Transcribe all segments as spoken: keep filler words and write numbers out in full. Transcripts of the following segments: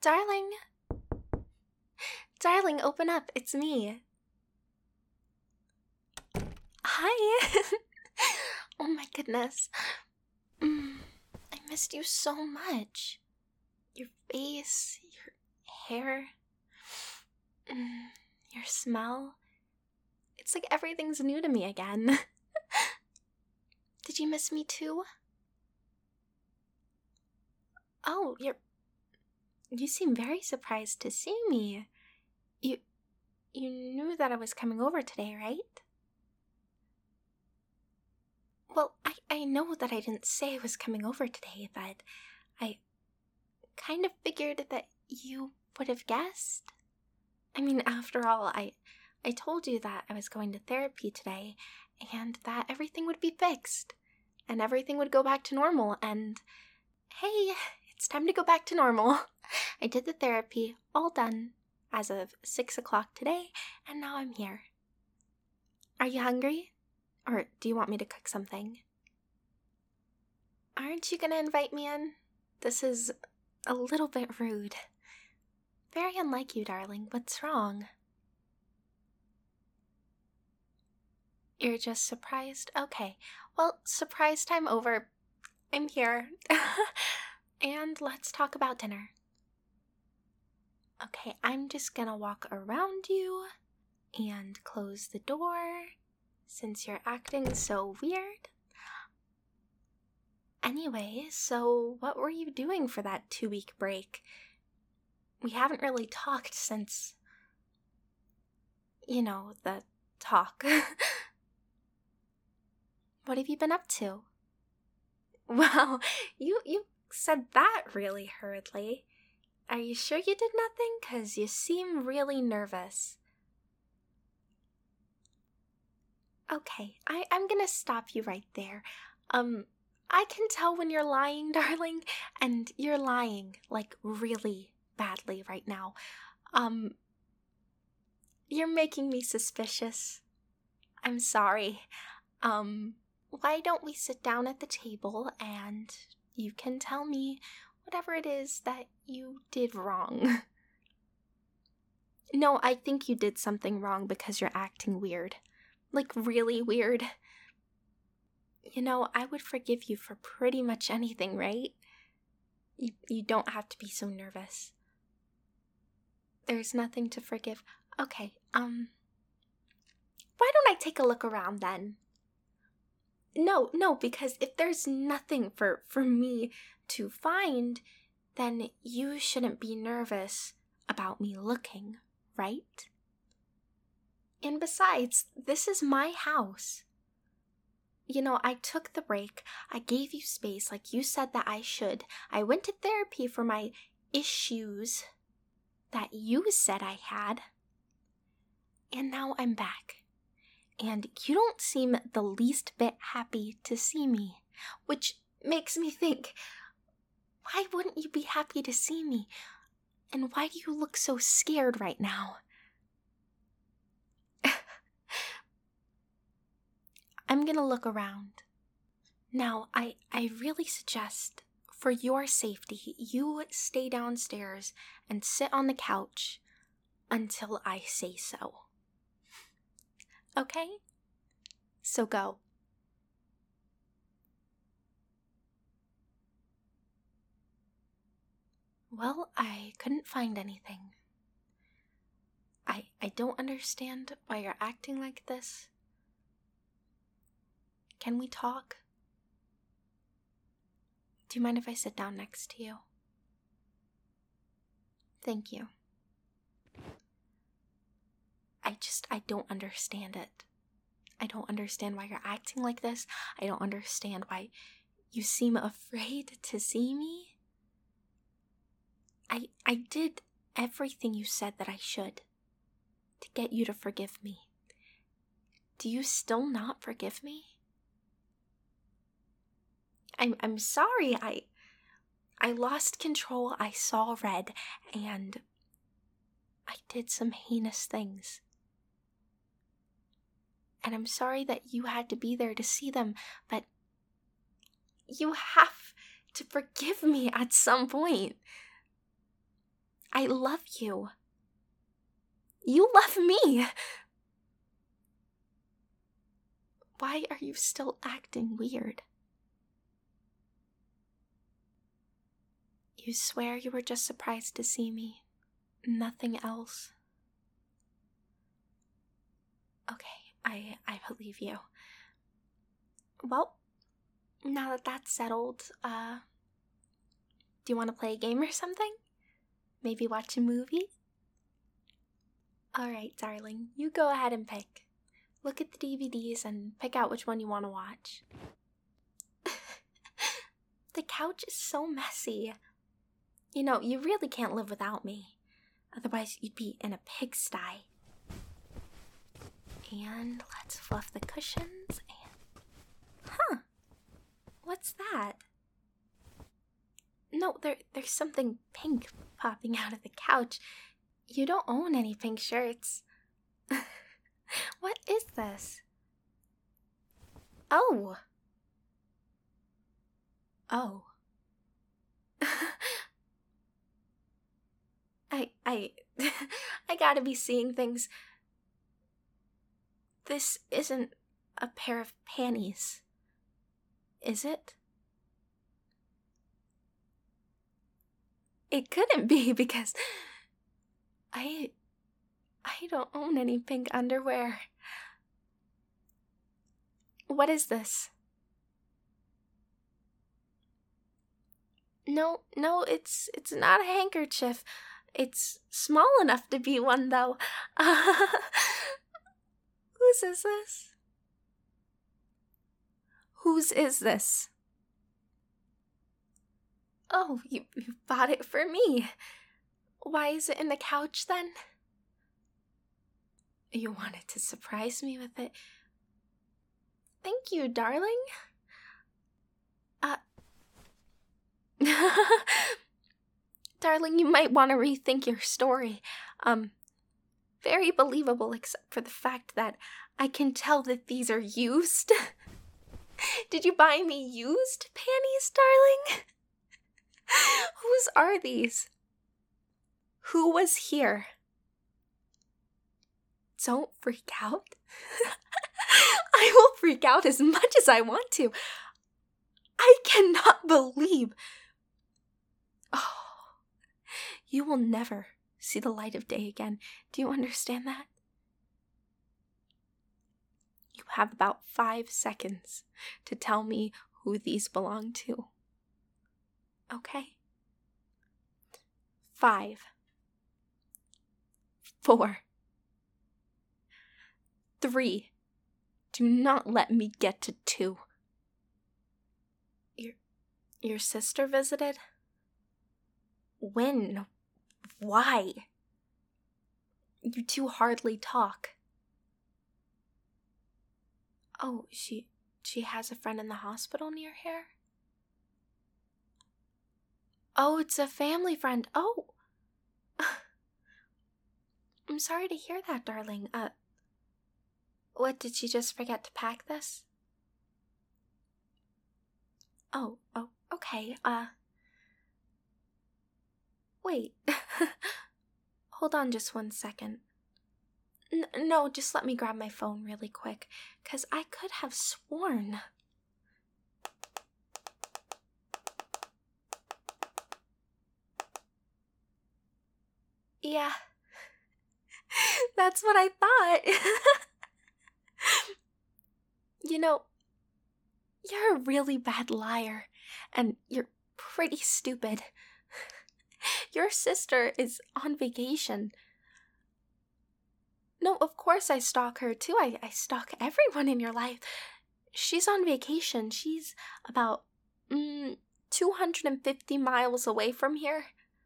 Darling. Darling, open up. It's me. Hi. Oh my goodness. Mm, I missed you so much. Your face, your hair, mm, your smell. It's like everything's new to me again. Did you miss me too? Oh, you're... You seem very surprised to see me. You... You knew that I was coming over today, right? Well, I, I know that I didn't say I was coming over today, but I kind of figured that you would have guessed. I mean, after all, I, I told you that I was going to therapy today, and that everything would be fixed, and everything would go back to normal, and hey, it's time to go back to normal. I did the therapy, all done, as of six o'clock today, and now I'm here. Are you hungry? Or do you want me to cook something? Aren't you gonna invite me in? This is a little bit rude. Very unlike you, darling. What's wrong? You're just surprised? Okay. Well, surprise time over. I'm here. And let's talk about dinner. Okay, I'm just gonna walk around you and close the door since you're acting so weird. Anyway, so what were you doing for that two-week break? We haven't really talked since, you know, the talk. What have you been up to? Well, you you said that really hurriedly. Are you sure you did nothing? 'Cause you seem really nervous. Okay, I, I'm gonna stop you right there. Um, I can tell when you're lying, darling, and you're lying, like, really badly right now. Um, you're making me suspicious. I'm sorry. Um, why don't we sit down at the table and you can tell me whatever it is that you did wrong. No, I think you did something wrong because you're acting weird. Like, really weird. You know, I would forgive you for pretty much anything, right? You, you don't have to be so nervous. There's nothing to forgive. Okay, um... why don't I take a look around then? No, no, because if there's nothing for, for me to find, then you shouldn't be nervous about me looking, right? And besides, this is my house. You know, I took the break, I gave you space like you said that I should. I went to therapy for my issues that you said I had. And now I'm back. And you don't seem the least bit happy to see me, which makes me think, why wouldn't you be happy to see me? And why do you look so scared right now? I'm gonna look around. Now, I, I really suggest, for your safety, you stay downstairs and sit on the couch until I say so. Okay? So go. Well, I couldn't find anything. I I don't understand why you're acting like this. Can we talk? Do you mind if I sit down next to you? Thank you. I just, I don't understand it. I don't understand why you're acting like this. I don't understand why you seem afraid to see me. I, I did everything you said that I should to get you to forgive me. Do you still not forgive me? I'm I'm sorry. I I lost control. I saw red and I did some heinous things. And I'm sorry that you had to be there to see them, but you have to forgive me at some point. I love you. You love me. Why are you still acting weird? You swear you were just surprised to see me? Nothing else? Okay, I, I believe you. Well, now that that's settled, uh, do you want to play a game or something? Maybe watch a movie? Alright, darling, you go ahead and pick. Look at the D V Ds and pick out which one you want to watch. The couch is so messy. You know, you really can't live without me. Otherwise, you'd be in a pigsty. And let's fluff the cushions and... Huh. What's that? No, there, there's something pink popping out of the couch. You don't own any pink shirts. What is this? Oh. Oh. I, I, I gotta be seeing things. This isn't a pair of panties, is it? It couldn't be because I, I don't own any pink underwear. What is this? No, no, it's it's not a handkerchief. It's small enough to be one, though. Uh, whose is this? Whose is this? Oh, you, you bought it for me. Why is it in the couch, then? You wanted to surprise me with it. Thank you, darling. Uh... Darling, you might want to rethink your story. Um, very believable except for the fact that I can tell that these are used. Did you buy me used panties, darling? Whose are these? Who was here? Don't freak out. I will freak out as much as I want to. I cannot believe... Oh... You will never see the light of day again. Do you understand that? You have about five seconds to tell me who these belong to. Okay? Five. Four. Three. Do not let me get to two. Your, your sister visited? When? Why? You two hardly talk. Oh, she she has a friend in the hospital near here? Oh, it's a family friend. Oh. I'm sorry to hear that, darling. Uh, what, did she just forget to pack this? Oh, oh, okay, uh... Wait. Hold on just one second. N- no, just let me grab my phone really quick, because I could have sworn... Yeah. That's what I thought. You know, you're a really bad liar, and you're pretty stupid. Your sister is on vacation. No, of course I stalk her too. I, I stalk everyone in your life. She's on vacation. She's about mm, two hundred fifty miles away from here.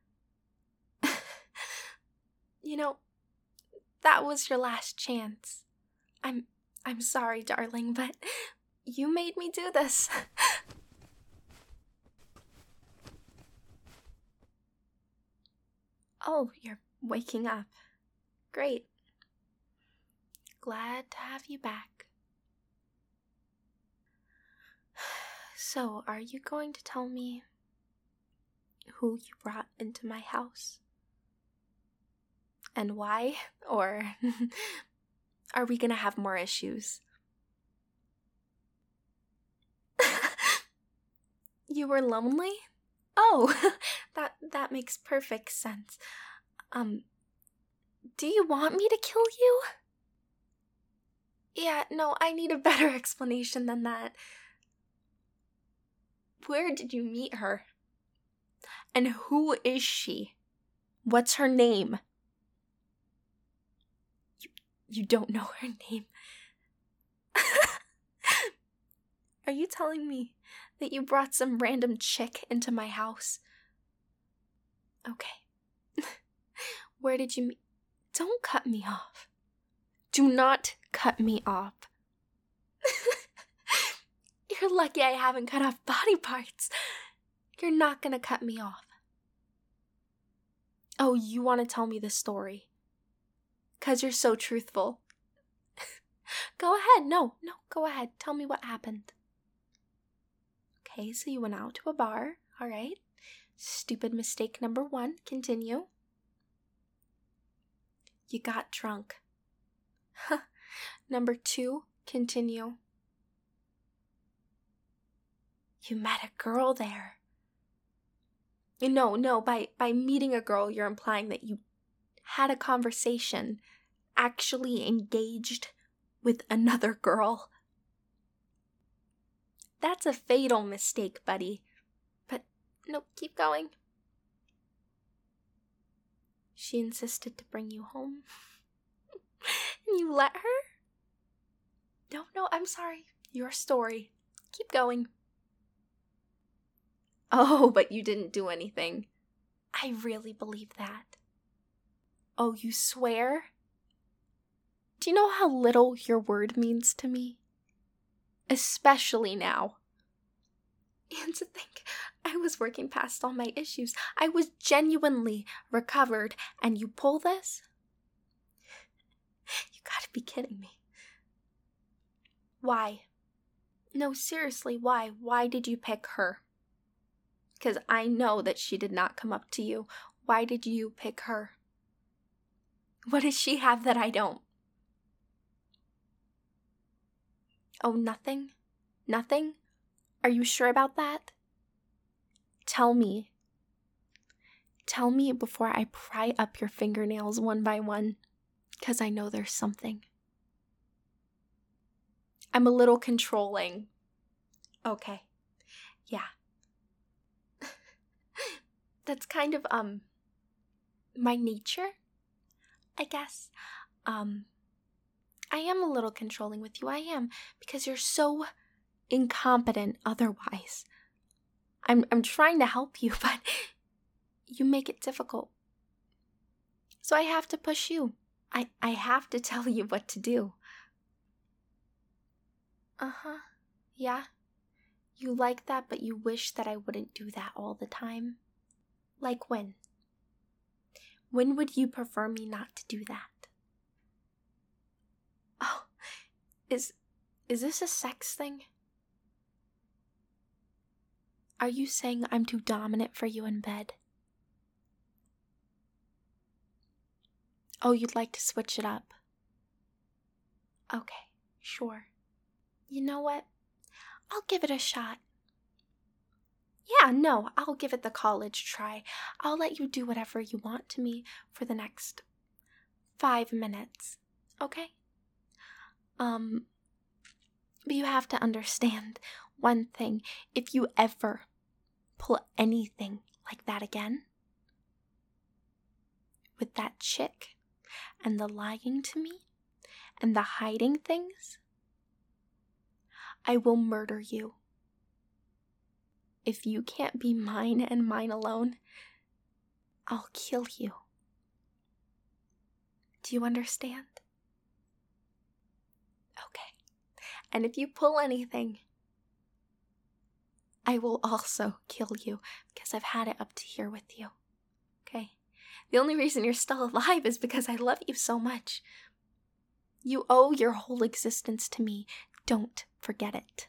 You know, that was your last chance. I'm I'm sorry, darling, but you made me do this. Oh, you're waking up. Great. Glad to have you back. So, are you going to tell me who you brought into my house? And why? Or are we gonna have more issues? You were lonely? Oh, that that makes perfect sense. Um, do you want me to kill you? Yeah, no, I need a better explanation than that. Where did you meet her? And who is she? What's her name? You, you don't know her name. Are you telling me that you brought some random chick into my house? Okay. Where did you meet? Don't cut me off. Do not cut me off. You're lucky I haven't cut off body parts. You're not gonna cut me off. Oh, you want to tell me the story? 'Cause you're so truthful. Go ahead. No, no, go ahead. Tell me what happened. Okay, so you went out to a bar. All right. Stupid mistake number one. Continue. You got drunk. Number two. Continue. You met a girl there. No, no, by, by meeting a girl, you're implying that you had a conversation, actually engaged with another girl. That's a fatal mistake, buddy. But, no, keep going. She insisted to bring you home. And you let her? No, no, I'm sorry. Your story. Keep going. Oh, but you didn't do anything. I really believe that. Oh, you swear? Do you know how little your word means to me? Especially now. And to think, I was working past all my issues. I was genuinely recovered, and you pull this? You gotta be kidding me. Why? No, seriously, why? Why did you pick her? Because I know that she did not come up to you. Why did you pick her? What does she have that I don't? Oh, nothing? Nothing? Are you sure about that? Tell me. Tell me before I pry up your fingernails one by one, because I know there's something. I'm a little controlling. Okay. Yeah. That's kind of, um, my nature, I guess. Um, I am a little controlling with you. I am, because you're so incompetent otherwise. I'm I'm trying to help you, but you make it difficult. So I have to push you. I, I have to tell you what to do. Uh-huh. Yeah. You like that, but you wish that I wouldn't do that all the time. Like when? When would you prefer me not to do that? Oh, is is this a sex thing? Are you saying I'm too dominant for you in bed? Oh, you'd like to switch it up? Okay, sure. You know what? I'll give it a shot. Yeah, no, I'll give it the college try. I'll let you do whatever you want to me for the next five minutes, okay? Um, but you have to understand one thing. If you ever pull anything like that again, with that chick, and the lying to me, and the hiding things, I will murder you. If you can't be mine and mine alone, I'll kill you. Do you understand? Okay. And if you pull anything, I will also kill you, because I've had it up to here with you. Okay? The only reason you're still alive is because I love you so much. You owe your whole existence to me. Don't forget it.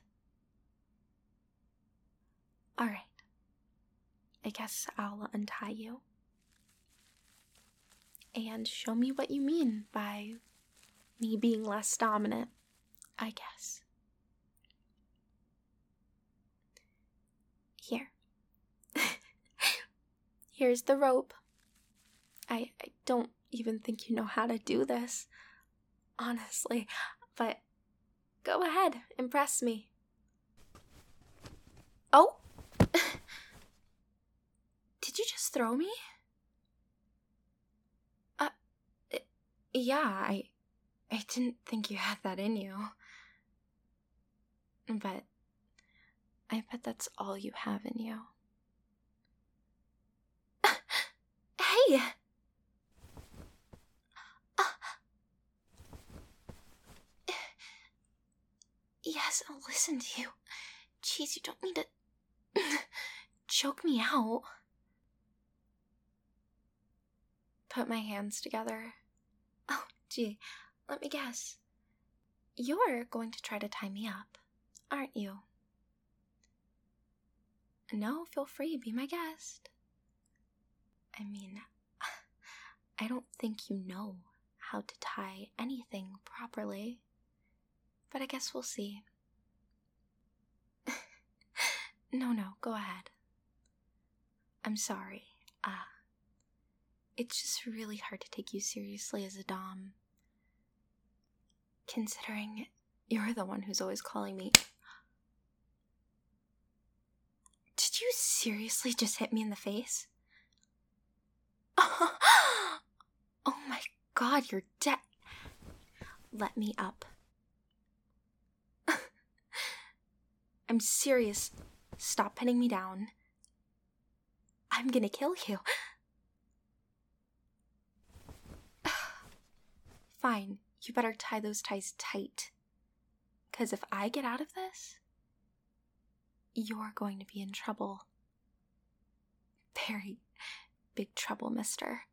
Alright. I guess I'll untie you. and show me what you mean by me being less dominant, I guess. Here. Here's the rope. I, I don't even think you know how to do this, honestly, but go ahead, impress me. Oh! Did you just throw me? Uh, yeah, I, I didn't think you had that in you. But I bet that's all you have in you. Hey! Yes, I'll listen to you. Jeez, you don't need to choke me out. Put my hands together. Oh, gee, let me guess. You're going to try to tie me up, aren't you? No, feel free, be my guest. I mean, I don't think you know how to tie anything properly, but I guess we'll see. No, no, go ahead. I'm sorry. Uh, it's just really hard to take you seriously as a dom, considering you're the one who's always calling me. Did you seriously just hit me in the face? Oh my god, you're dead. Let me up. I'm serious. Stop pinning me down. I'm gonna kill you. Fine, you better tie those ties tight. 'Cause if I get out of this, you're going to be in trouble. Very big trouble, mister.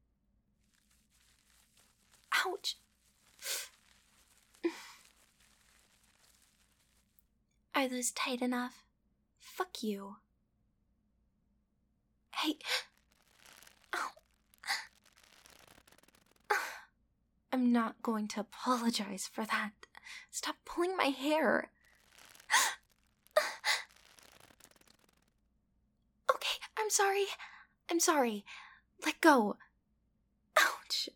Ouch! Are those tight enough? Fuck you. Hey! Ow. I'm not going to apologize for that. Stop pulling my hair. Okay, I'm sorry. I'm sorry. Let go. Ouch.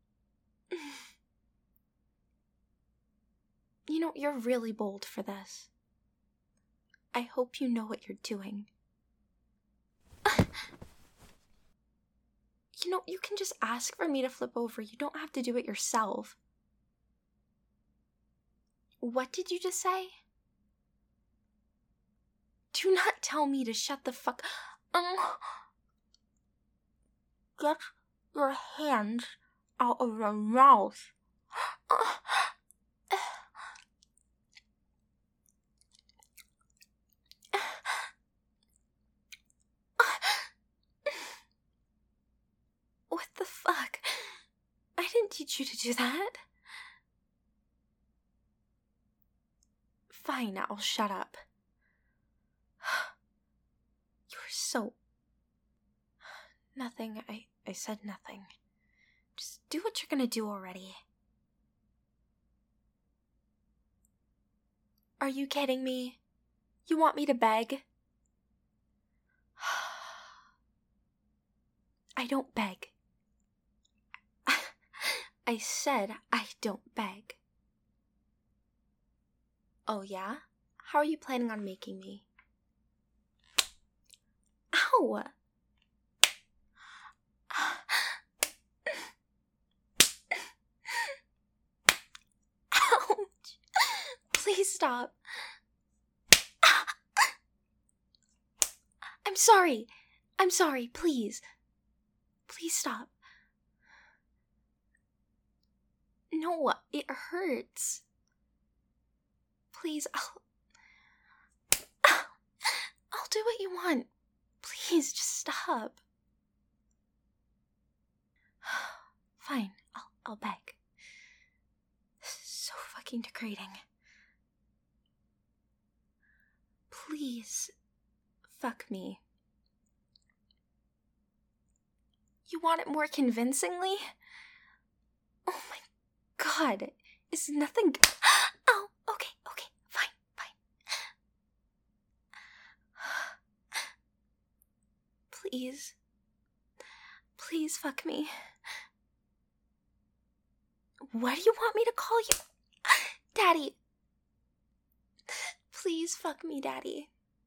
You know, you're really bold for this. I hope you know what you're doing. You know, you can just ask for me to flip over. You don't have to do it yourself. What did you just say? Do not tell me to shut the fuck... Um... Get your hands out of your mouth. What the fuck? I didn't teach you to do that. Fine, I'll shut up. You're so... Nothing, I, I said nothing. Just do what you're gonna do already. Are you kidding me? You want me to beg? I don't beg. I said I don't beg. Oh yeah? How are you planning on making me? Ow! Ouch! Please stop. I'm sorry. I'm sorry, please. Please stop. No, it hurts. Please, I'll... I'll do what you want. Please, just stop. Fine, I'll, I'll beg. This is so fucking degrading. Please, fuck me. You want it more convincingly? God. It's nothing. Oh, okay, okay, fine, fine. Please. Please fuck me. What do you want me to call you? Daddy. Please fuck me, Daddy.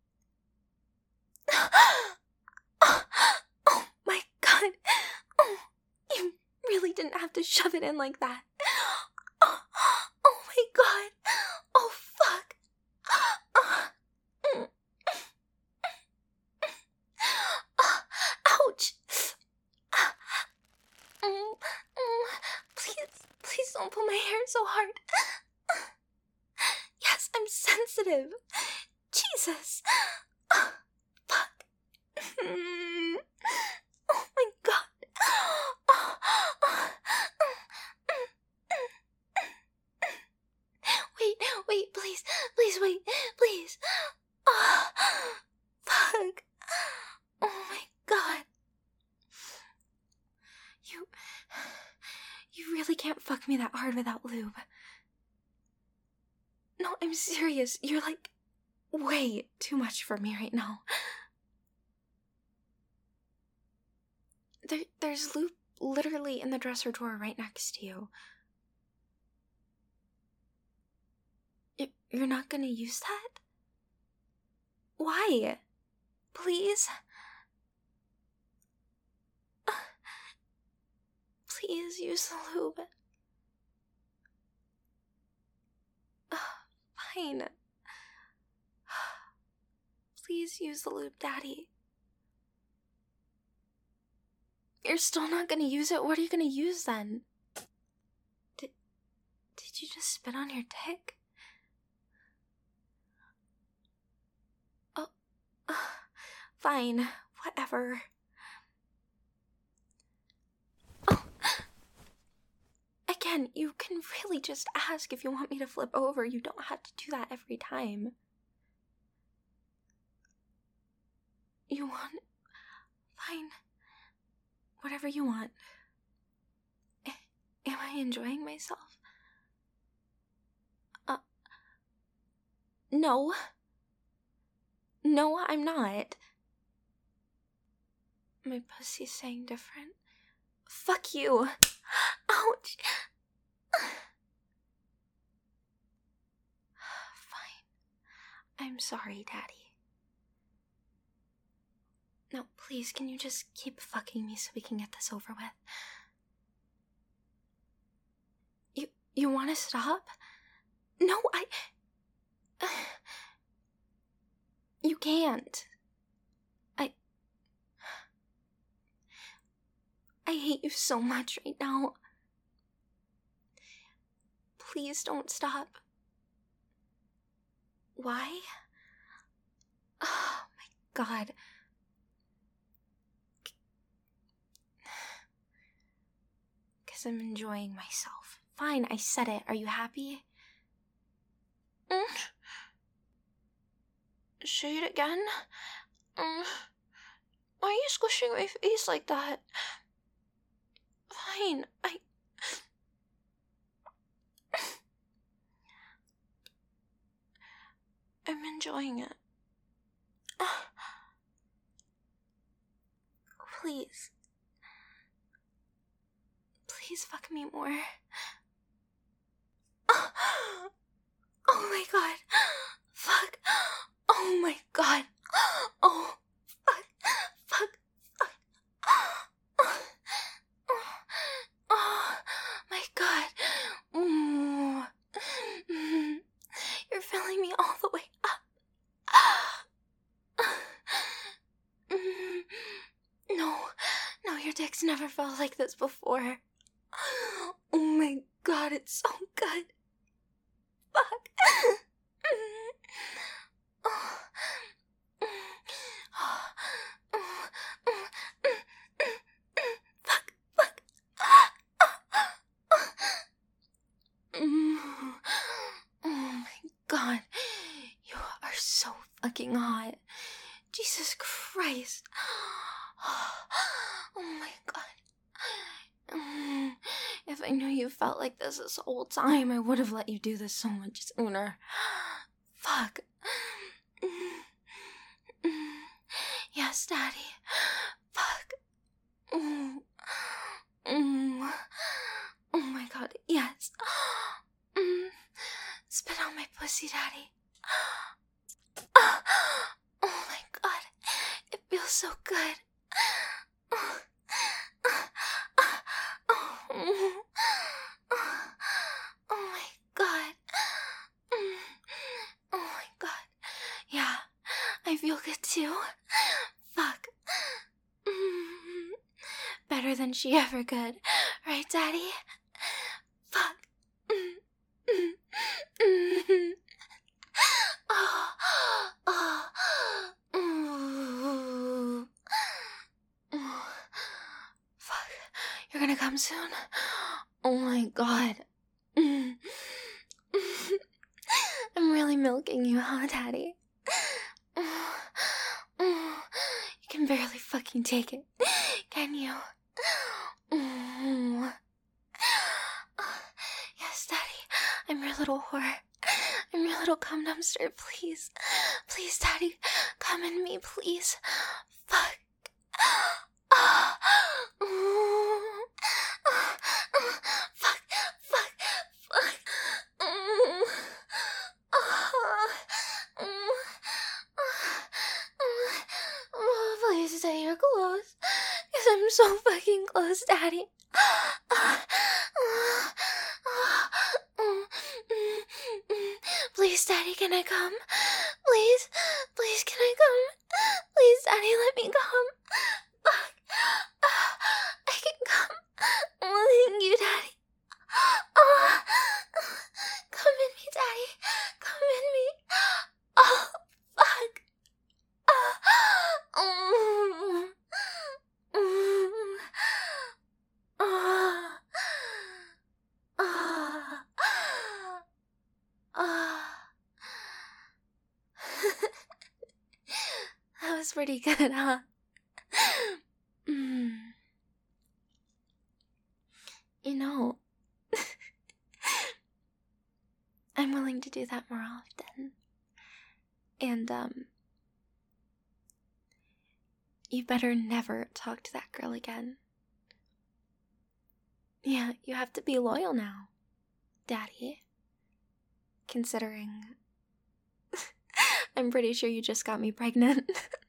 Oh my God. Oh, you really didn't have to shove it in like that. Oh, oh my God. Oh, fuck. Ouch. Please, please don't pull my hair so hard. Yes, I'm sensitive. Jesus. Fuck. Oh my God. Wait, wait, please, please wait, please. Fuck. Oh my God. You, you really can't fuck me that hard without lube. No, I'm serious. You're like way too much for me right now. There, there's lube literally in the dresser drawer right next to you. Y- You're not gonna use that? Why? Please? Please use the lube. Fine. Please use the lube, Daddy. You're still not gonna use it? What are you gonna use then? Did, did you just spit on your dick? Oh, uh, fine. Whatever. Oh. Again, you can really just ask if you want me to flip over. You don't have to do that every time. You want... Fine. Whatever you want. Am I enjoying myself? Uh... No. No, I'm not. My pussy's saying different. Fuck you. Ouch. Fine. I'm sorry, Daddy. No, please, can you just keep fucking me so we can get this over with? You, you want to stop? No, I... You can't. I... I hate you so much right now. Please don't stop. Why? Oh my God. Because I'm enjoying myself. Fine, I said it. Are you happy? Mm. Say it again? Mm. Why are you squishing my face like that? Fine, I... I'm enjoying it. Please. Please fuck me more. Oh my God. Fuck. Oh my God. Oh, fuck. Fuck. Fuck. Oh my God. Mm. You're filling me all the way up. No, no, your dick's never felt like this before. Oh my God, it's so good. Fuck. Fuck, fuck. Oh my God, you are so fucking hot. Jesus Christ. Oh my God. If I knew you felt like this this whole time, I would have let you do this so much sooner. Fuck. Yes, Daddy. Fuck. Mm. Mm. Oh my god, yes. Mm. Spit on my pussy, Daddy. Oh my god, it feels so good. Oh my god. Oh my god. Yeah, I feel good too. Fuck. Better than she ever could. Right, Daddy? Fuck. Oh, oh, oh. Fuck. You're gonna come soon? Oh my god. I'm really milking you, huh, Daddy? You can barely fucking take it, can you? Yes, Daddy, I'm your little whore. I'm your little cum dumpster, please. Please, Daddy, come in me, please. Fuck. Fuck, fuck, fuck. Please say you're close, because I'm so fucking close, Daddy. Please, Daddy, can I come? Please, please, can I come? Please, Daddy, let me come. Fuck. I can come. Oh, thank you, Daddy. Oh, come in me, Daddy. Come in me. Oh, fuck. Oh, mm, mm, oh, oh, oh. That was pretty good, huh? Mm. You know, I'm willing to do that more often. And, um, you better never talk to that girl again. Yeah, you have to be loyal now, Daddy. Considering I'm pretty sure you just got me pregnant.